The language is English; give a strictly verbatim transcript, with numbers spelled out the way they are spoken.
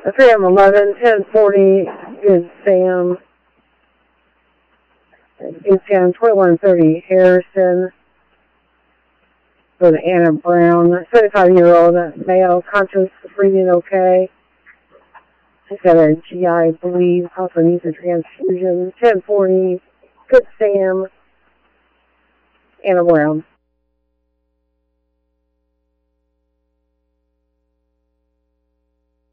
three M eleven, ten forty, good Sam. Good Sam, twenty-one thirty, Harrison. Go to Anna Brown, seventy-five-year-old male, conscious, breathing okay. He's got a G I bleed, also needs a transfusion. ten forty, good Sam. Anna Brown.